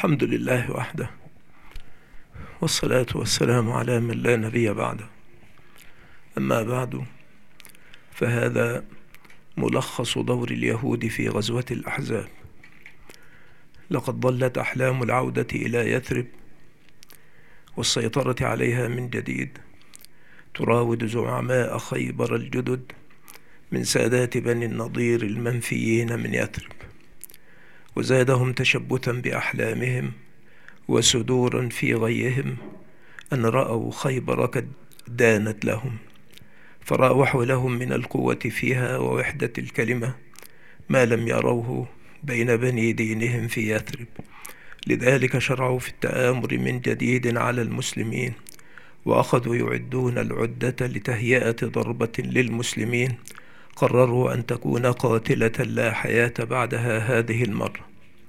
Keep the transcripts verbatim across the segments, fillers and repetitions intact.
الحمد لله وحده، والصلاة والسلام على من لا نبي بعده. أما بعد، فهذا ملخص دور اليهود في غزوة الأحزاب. لقد ضلت أحلام العودة إلى يثرب والسيطرة عليها من جديد تراود زعماء خيبر الجدد من سادات بني النضير المنفيين من يثرب، وزادهم تشبثا بأحلامهم وسدورا في غيهم أن رأوا خيبر قد دانت لهم، فراوحوا لهم من القوة فيها ووحدة الكلمة ما لم يروه بين بني دينهم في يثرب. لذلك شرعوا في التآمر من جديد على المسلمين، وأخذوا يعدون العدة لتهيئة ضربة للمسلمين قرروا أن تكون قاتلة لا حياة بعدها هذه المرة.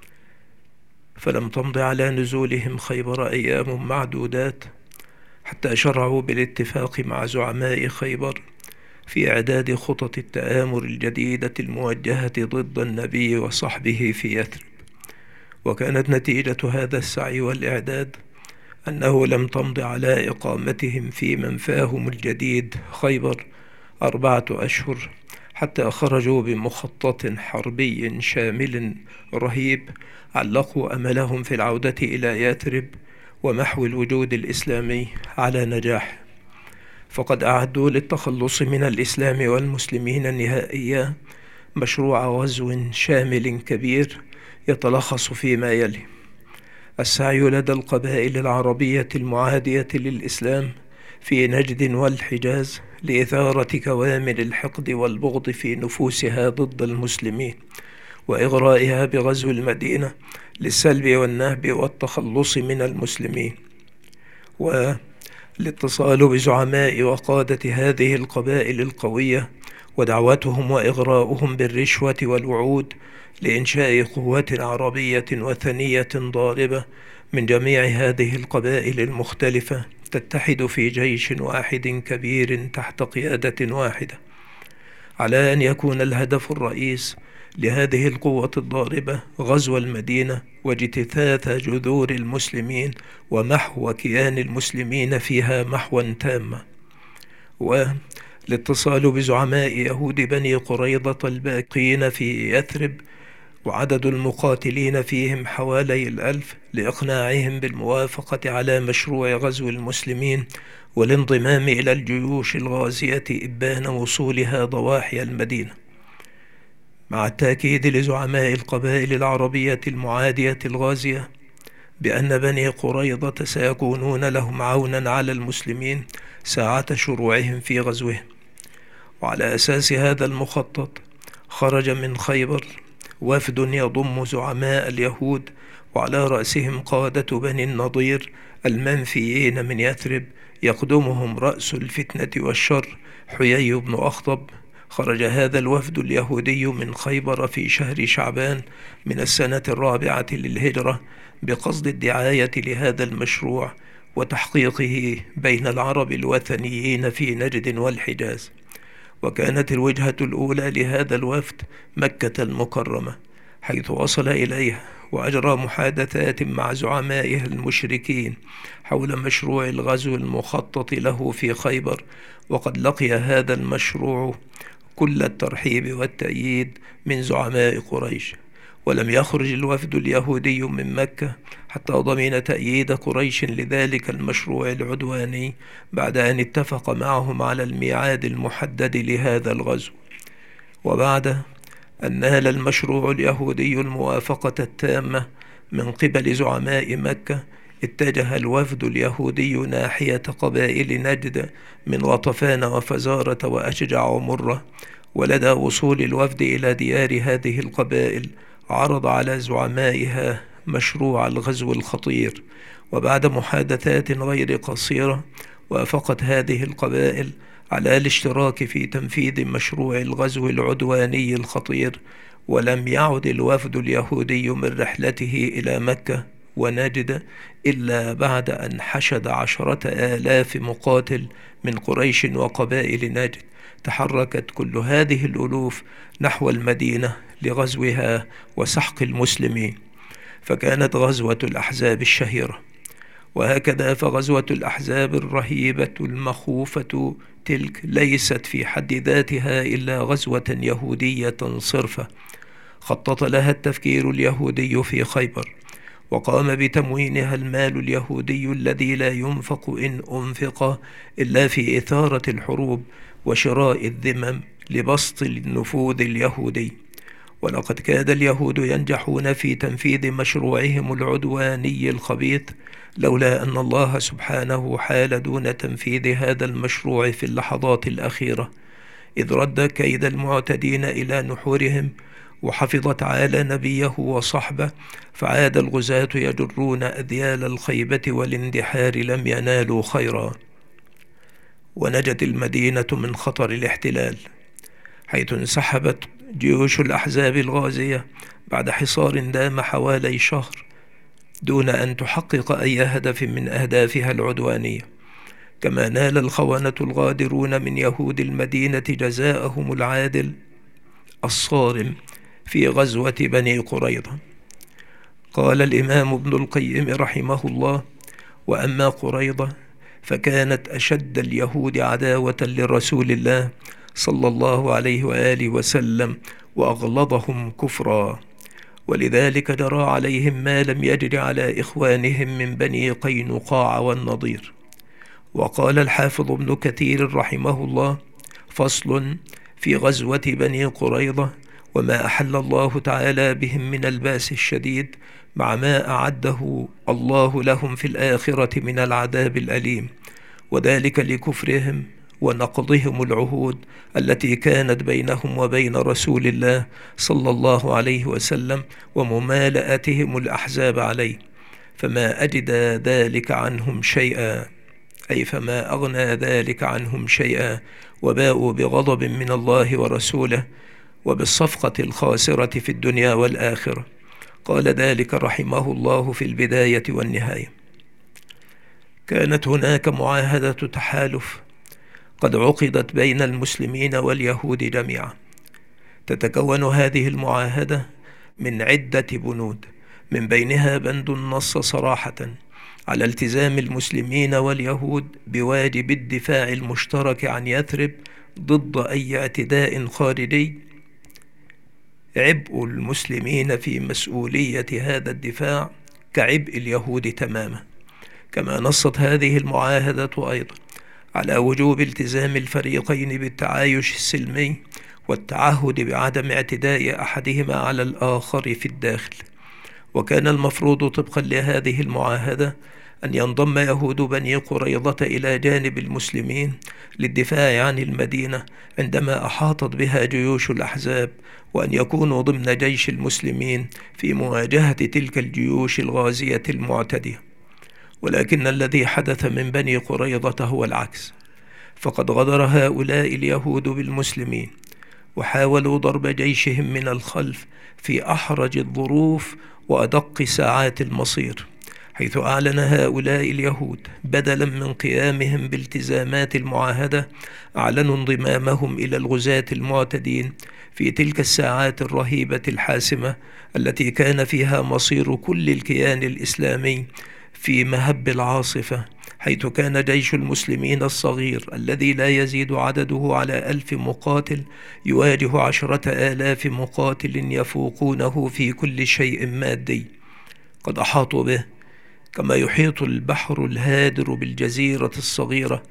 فلم تمض على نزولهم خيبر أيام معدودات حتى شرعوا بالاتفاق مع زعماء خيبر في إعداد خطط التآمر الجديدة الموجهة ضد النبي وصحبه في يثرب. وكانت نتيجة هذا السعي والإعداد أنه لم تمض على إقامتهم في منفاهم الجديد خيبر أربعة أشهر حتى خرجوا بمخطط حربي شامل رهيب علقوا أملهم في العودة إلى يثرب ومحو الوجود الإسلامي على نجاح. فقد أعدوا للتخلص من الإسلام والمسلمين نهائيا مشروع غزو شامل كبير يتلخص فيما يلي: السعي لدى القبائل العربية المعادية للإسلام في نجد والحجاز لإثارة كوامن الحقد والبغض في نفوسها ضد المسلمين، وإغرائها بغزو المدينة للسلب والنهب والتخلص من المسلمين، والاتصال بزعماء وقادة هذه القبائل القوية ودعوتهم وإغراؤهم بالرشوة والوعود لإنشاء قوة عربية وثنية ضاربة من جميع هذه القبائل المختلفة تتحد في جيش واحد كبير تحت قيادة واحدة، على أن يكون الهدف الرئيس لهذه القوة الضاربة غزو المدينة واجتثاث جذور المسلمين ومحو كيان المسلمين فيها محوا تاما. والاتصال بزعماء يهود بني قريظة الباقين في يثرب وعدد المقاتلين فيهم حوالي الألف لإقناعهم بالموافقة على مشروع غزو المسلمين والانضمام إلى الجيوش الغازية إبان وصولها ضواحي المدينة، مع التأكيد لزعماء القبائل العربية المعادية الغازية بأن بني قريظة سيكونون لهم عونا على المسلمين ساعة شروعهم في غزوهم. وعلى أساس هذا المخطط خرج من خيبر وفد يضم زعماء اليهود وعلى رأسهم قادة بني النضير المنفيين من يثرب يقدمهم رأس الفتنة والشر حيي بن أخطب. خرج هذا الوفد اليهودي من خيبر في شهر شعبان من السنة الرابعة للهجرة بقصد الدعاية لهذا المشروع وتحقيقه بين العرب الوثنيين في نجد والحجاز. وكانت الوجهة الأولى لهذا الوفد مكة المكرمة، حيث وصل إليها وأجرى محادثات مع زعمائها المشركين حول مشروع الغزو المخطط له في خيبر. وقد لقي هذا المشروع كل الترحيب والتأييد من زعماء قريش، ولم يخرج الوفد اليهودي من مكة حتى ضمن تأييد قريش لذلك المشروع العدواني بعد أن اتفق معهم على الميعاد المحدد لهذا الغزو. وبعد أن نال المشروع اليهودي الموافقة التامة من قبل زعماء مكة، اتجه الوفد اليهودي ناحية قبائل نجد من غطفان وفزارة وأشجع ومرة. ولدى وصول الوفد إلى ديار هذه القبائل عرض على زعمائها مشروع الغزو الخطير، وبعد محادثات غير قصيرة وافقت هذه القبائل على الاشتراك في تنفيذ مشروع الغزو العدواني الخطير. ولم يعد الوفد اليهودي من رحلته إلى مكة ونجد إلا بعد أن حشد عشرة آلاف مقاتل من قريش وقبائل نجد. تحركت كل هذه الألوف نحو المدينة لغزوها وسحق المسلمين. فكانت غزوة الأحزاب الشهيرة. وهكذا فغزوة الأحزاب الرهيبة المخوفة تلك ليست في حد ذاتها إلا غزوة يهودية صرفة، خطط لها التفكير اليهودي في خيبر، وقام بتموينها المال اليهودي الذي لا ينفق إن أنفق إلا في إثارة الحروب وشراء الذمم لبسط النفوذ اليهودي. ولقد كاد اليهود ينجحون في تنفيذ مشروعهم العدواني الخبيث لولا أن الله سبحانه حال دون تنفيذ هذا المشروع في اللحظات الأخيرة، إذ رد كيد المعتدين إلى نحورهم، وحفظ تعالى نبيه وصحبه، فعاد الغزاة يجرون أذيال الخيبة والاندحار لم ينالوا خيرا. ونجت المدينة من خطر الاحتلال، حيث انسحبت جيوش الأحزاب الغازية بعد حصار دام حوالي شهر دون أن تحقق أي هدف من أهدافها العدوانية. كما نال الخونة الغادرون من يهود المدينة جزاءهم العادل الصارم في غزوة بني قريظة. قال الإمام ابن القيم رحمه الله: وأما قريظة فكانت أشد اليهود عداوة لرسول الله صلى الله عليه وآله وسلم وأغلظهم كفرا، ولذلك جرى عليهم ما لم يجر على إخوانهم من بني قينقاع والنضير. وقال الحافظ ابن كثير رحمه الله: فصل في غزوة بني قريظة وما أحل الله تعالى بهم من الباس الشديد، مع ما أعده الله لهم في الآخرة من العذاب الأليم، وذلك لكفرهم ونقضهم العهود التي كانت بينهم وبين رسول الله صلى الله عليه وسلم، وممالأتهم الأحزاب عليه، فما أجد ذلك عنهم شيئا، أي فما أغنى ذلك عنهم شيئا، وباءوا بغضب من الله ورسوله وبالصفقة الخاسرة في الدنيا والآخرة. قال ذلك رحمه الله في البداية والنهاية. كانت هناك معاهدة تحالف قد عقدت بين المسلمين واليهود جميعا. تتكون هذه المعاهدة من عدة بنود، من بينها بند نص صراحة على التزام المسلمين واليهود بواجب الدفاع المشترك عن يثرب ضد أي اعتداء خارجي، عبء المسلمين في مسؤولية هذا الدفاع كعبء اليهود تماما. كما نصت هذه المعاهدة أيضا على وجوب التزام الفريقين بالتعايش السلمي والتعهد بعدم اعتداء أحدهما على الآخر في الداخل. وكان المفروض طبقا لهذه المعاهدة أن ينضم يهود بني قريظة إلى جانب المسلمين للدفاع عن المدينة عندما أحاطت بها جيوش الأحزاب، وأن يكونوا ضمن جيش المسلمين في مواجهة تلك الجيوش الغازية المعتدية. ولكن الذي حدث من بني قريظة هو العكس، فقد غدر هؤلاء اليهود بالمسلمين وحاولوا ضرب جيشهم من الخلف في أحرج الظروف وأدق ساعات المصير، حيث أعلن هؤلاء اليهود بدلا من قيامهم بالتزامات المعاهدة أعلنوا انضمامهم إلى الغزاة المعتدين في تلك الساعات الرهيبة الحاسمة التي كان فيها مصير كل الكيان الإسلامي في مهب العاصفة، حيث كان جيش المسلمين الصغير الذي لا يزيد عدده على ألف مقاتل يواجه عشرة آلاف مقاتل يفوقونه في كل شيء مادي قد أحاطوا به، كما يحيط البحر الهادر بالجزيرة الصغيرة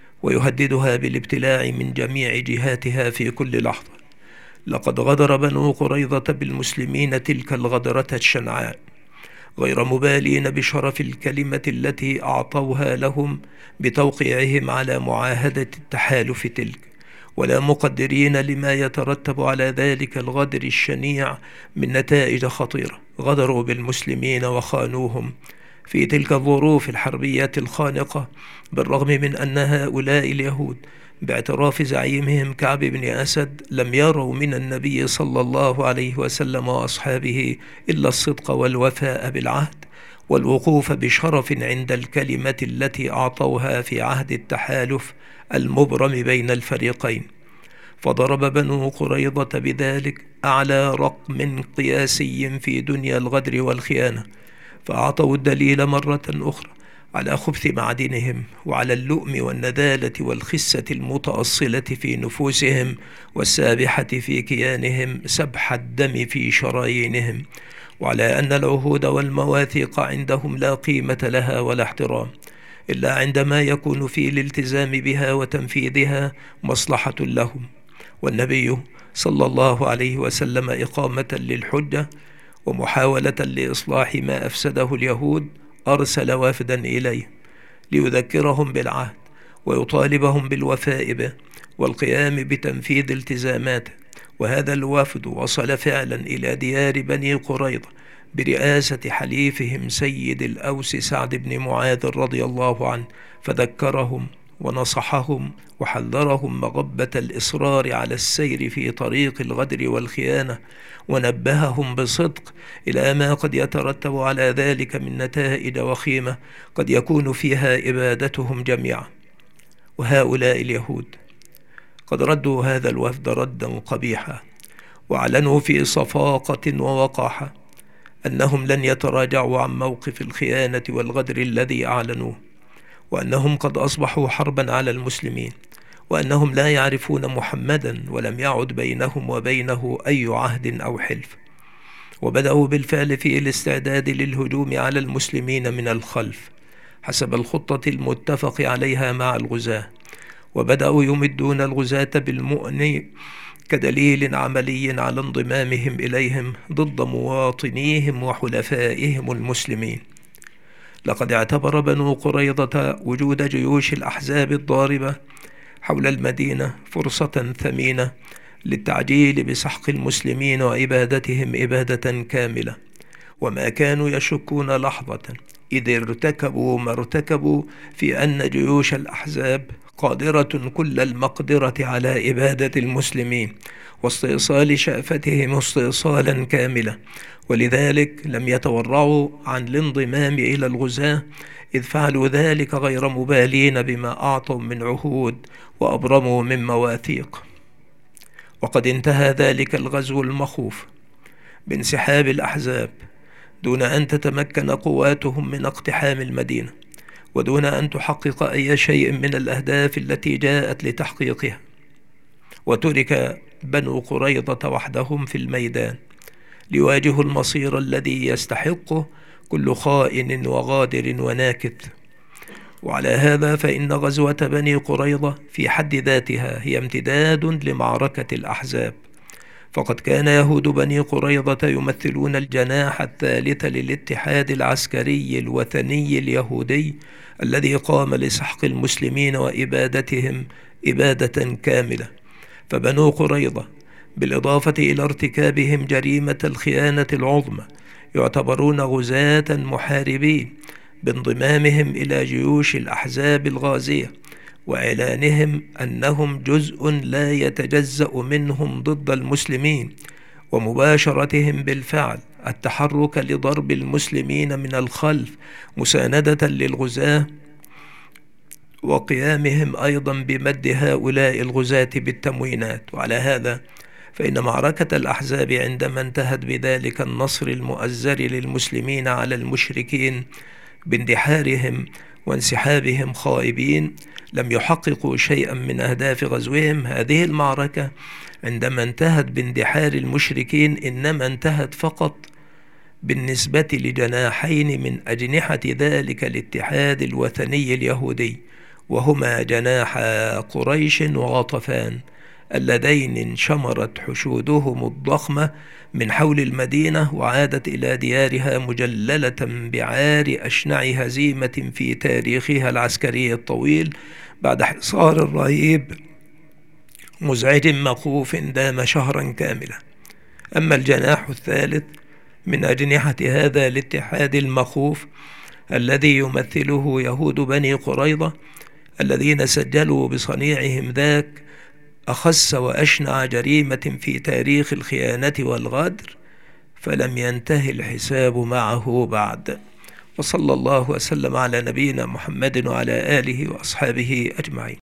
ويهددها بالابتلاع من جميع جهاتها في كل لحظة. لقد غدر بنو قريظة بالمسلمين تلك الغدرة الشنعاء، غير مبالين بشرف الكلمة التي أعطوها لهم بتوقيعهم على معاهدة التحالف تلك، ولا مقدرين لما يترتب على ذلك الغدر الشنيع من نتائج خطيرة. غدروا بالمسلمين وخانوهم في تلك الظروف الحربية الخانقة، بالرغم من أن هؤلاء اليهود باعتراف زعيمهم كعب بن أسد لم يروا من النبي صلى الله عليه وسلم وأصحابه إلا الصدق والوفاء بالعهد والوقوف بشرف عند الكلمة التي أعطوها في عهد التحالف المبرم بين الفريقين. فضرب بنو قريظة بذلك أعلى رقم قياسي في دنيا الغدر والخيانة، فأعطوا الدليل مرة أخرى على خبث معدنهم، وعلى اللؤم والنذالة والخسة المتأصلة في نفوسهم، والسابحة في كيانهم سبح الدم في شرايينهم، وعلى أن العهود والمواثيق عندهم لا قيمة لها ولا احترام إلا عندما يكون في الالتزام بها وتنفيذها مصلحة لهم. والنبي صلى الله عليه وسلم إقامة للحجة ومحاولة لإصلاح ما أفسده اليهود أرسل وفدا إليه ليذكرهم بالعهد ويطالبهم بالوفاء به والقيام بتنفيذ التزاماته. وهذا الوفد وصل فعلا إلى ديار بني قريظة برئاسة حليفهم سيد الأوس سعد بن معاذ رضي الله عنه، فذكرهم ونصحهم وحذرهم مغبة الإصرار على السير في طريق الغدر والخيانة، ونبههم بصدق إلى ما قد يترتب على ذلك من نتائج وخيمة قد يكون فيها إبادتهم جميعا. وهؤلاء اليهود قد ردوا هذا الوفد ردا قبيحا، وأعلنوا في صفاقة ووقاحة أنهم لن يتراجعوا عن موقف الخيانة والغدر الذي أعلنوه، وأنهم قد أصبحوا حربا على المسلمين، وأنهم لا يعرفون محمدا ولم يعد بينهم وبينه أي عهد أو حلف. وبدأوا بالفعل في الاستعداد للهجوم على المسلمين من الخلف حسب الخطة المتفق عليها مع الغزاة، وبدأوا يمدون الغزاة بالمؤن كدليل عملي على انضمامهم إليهم ضد مواطنيهم وحلفائهم المسلمين. لقد اعتبر بنو قريظة وجود جيوش الأحزاب الضاربة حول المدينة فرصة ثمينة للتعجيل بسحق المسلمين وإبادتهم إبادة كاملة، وما كانوا يشكون لحظة إذ ارتكبوا ما ارتكبوا في أن جيوش الأحزاب قادرة كل المقدرة على إبادة المسلمين واستئصال شأفتهم استئصالا كاملا، ولذلك لم يتورعوا عن الانضمام إلى الغزاة، إذ فعلوا ذلك غير مبالين بما أعطوا من عهود وأبرموا من مواثيق. وقد انتهى ذلك الغزو المخوف بانسحاب الأحزاب دون أن تتمكن قواتهم من اقتحام المدينة، ودون أن تحقق أي شيء من الأهداف التي جاءت لتحقيقها، وترك بنو قريظة وحدهم في الميدان ليواجهوا المصير الذي يستحقه كل خائن وغادر وناكث. وعلى هذا فإن غزوة بني قريظة في حد ذاتها هي امتداد لمعركة الأحزاب، فقد كان يهود بني قريظة يمثلون الجناح الثالث للاتحاد العسكري الوثني اليهودي الذي قام لسحق المسلمين وإبادتهم إبادة كاملة. فبنو قريظة بالإضافة إلى ارتكابهم جريمة الخيانة العظمى يعتبرون غزاة محاربين بانضمامهم إلى جيوش الأحزاب الغازية، وإعلانهم أنهم جزء لا يتجزأ منهم ضد المسلمين، ومباشرتهم بالفعل التحرك لضرب المسلمين من الخلف مساندة للغزاة، وقيامهم أيضا بمد هؤلاء الغزاة بالتموينات. وعلى هذا فإن معركة الأحزاب عندما انتهت بذلك النصر المؤزر للمسلمين على المشركين باندحارهم وانسحابهم خائبين لم يحققوا شيئا من أهداف غزوهم. هذه المعركة عندما انتهت باندحار المشركين إنما انتهت فقط بالنسبة لجناحين من أجنحة ذلك الاتحاد الوثني اليهودي، وهما جناح قريش وغطفان اللذين انشمرت حشودهم الضخمة من حول المدينة وعادت إلى ديارها مجللة بعار أشنع هزيمة في تاريخها العسكري الطويل بعد حصار رهيب مزعج مخوف دام شهرا كاملا. أما الجناح الثالث من أجنحة هذا الاتحاد المخوف الذي يمثله يهود بني قريظة الذين سجلوا بصنيعهم ذاك أخس وأشنع جريمة في تاريخ الخيانة والغدر، فلم ينتهي الحساب معه بعد. وصلى الله وسلم على نبينا محمد وعلى آله وأصحابه أجمعين.